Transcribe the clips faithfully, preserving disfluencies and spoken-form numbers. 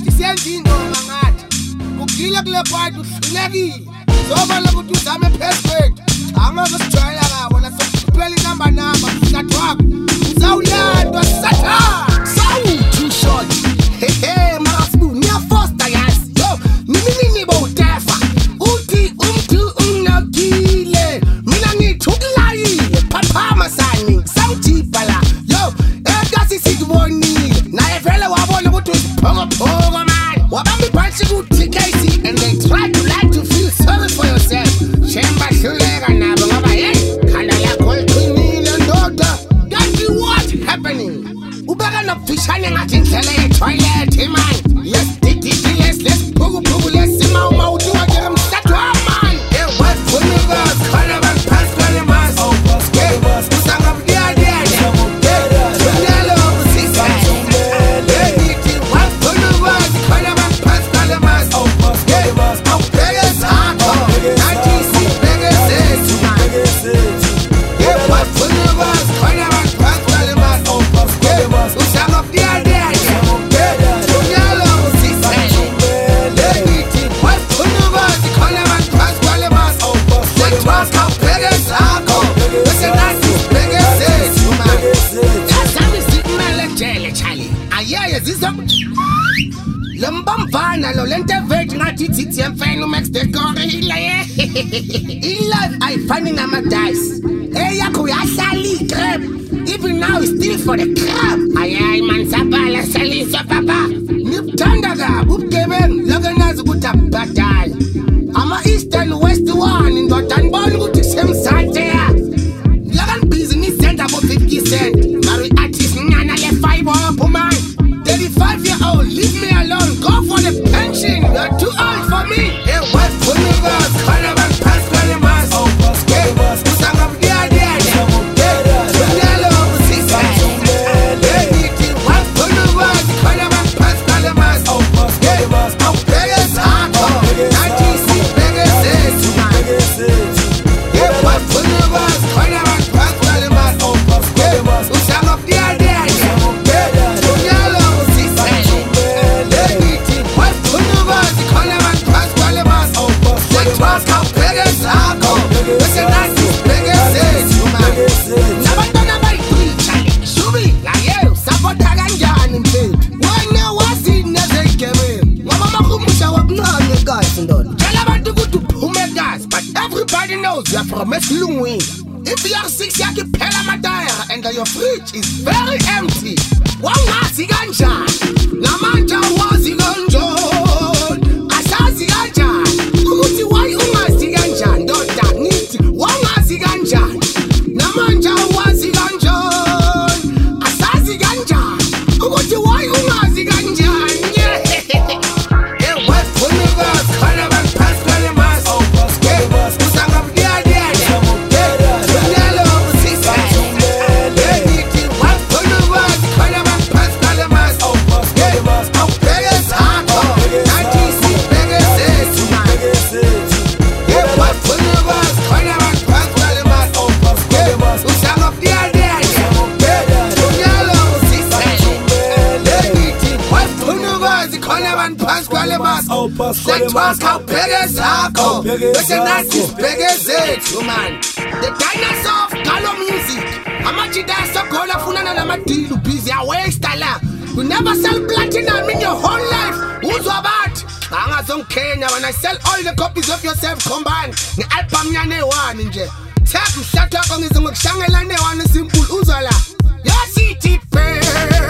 ukuthi siyenza ingoma ngathi kugila kule part uhlulekile soba lokuthi uzame phezulu angabe sijwayela kabo nasokuphela inamba namba sathi wakho uzawulandwa sathana sawu too short hey hey marafu niya foster yes yo nini nibo utefa uthi umntu unakile mina ngithuklayile phaphama sani samthipa la yo ekasi sikubonile naye vele wabona ukuthi usiphoko phoko man wabamba ibhansi ku T K C and they try to like to feel sorry for yourself shemba hluleka nabo ngoba hey khanda lakho liqinile ndoda kanti what happening ubeka nokufishane ngathi indlela ye-toilet man let's dig dig let's let's pugu pugu let's sima uma udiwa kere msatu wa man hey what for you guys khanda bakuphansi kwale mas hey usanga budia dia Lembamvana lo lente vedi ngathi tsithi yemfene uMax Decorile ye ilife ayifani nama dice hey yakho uyahlala igrab even now is still for the crab ayayi man sabala salisa papa nibuthanda kabi ubugebengu lokho nazi ukuthi abhadala ama eastern west one indoda nibona ukuthi semsathe ya lokho business center bo fifty cent mari artist nyana le five up man thirty-five year old, leave me alone, go for the pension, you're too old for me. Hey, what for you guys? Kind of a pass, kind of mass. Hey, who's up the idea? Hey, Tunelo, sister. Hey, what for you guys? Kind of a pass, kind of mass. Hey, I'm begging, hardcore. ninety-six begging, hey, what for you guys? Kind of a pass, kind of mass. Hey, who's up the idea? Nabantwana bayithuyi shubi laye support kanjani mfethu wena wazi nezegebengu ngoba makumusha wakuncane guys ndoda tshela abantu ukuthi uphume guys but everybody knows you are from esilungwini if you are six yakhe phela amatayara and your fridge is very empty wangazi kanjani namanje wazi kanjani asazi kanjani ukuthi why ungazi kanjani ndoda ngithi wangazi kanjani namanje wazi kanjani asazi kanjani ukuthi why ungazi kanjani hey what for you guys kind of a pass kind of mass hey usanga budia dia hey tunelo sister hey what for you guys kind of a pass kind of mass hey I'm begging hardcore ninety-six begging hey what for you guys kind of a pass kind of mass hey usanga budia dia hey tunelo sister hey what for you guys kind of a pass kind of mass let's ask how big is Hako listen that is big as it man the dinosaur of Galo music amajidasa kola funana na madilu busy a waste la you never sell platinum in your whole life uzwa bathi angazong Kenya when I sell all the copies of yourself combined ni album yane one nje tap mhlathu yakho ngizokushangela ne one simple uzwa la yasithi pe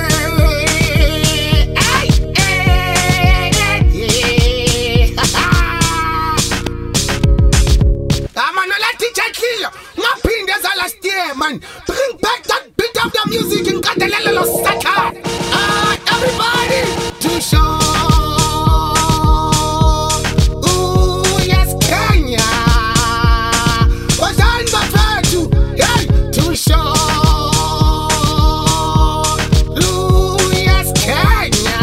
man, bring back that beat of the music in Catalelo Saka. Ah, everybody, too short. Ooh, yes, Kenya. Was on the fair too. Hey, too short. Ooh, yes, Kenya.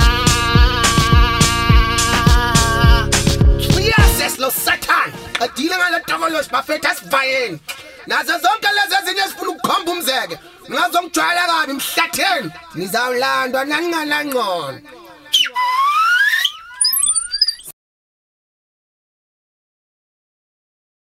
Yes, es los Satan. A dealing on the Togolos Buffetas Vayen. Nazo zonke lezi ezinye sifuna ukukhomba umzeke ngazongijwayela kabi emhlatheni nizawulandwa nani ngala ngcono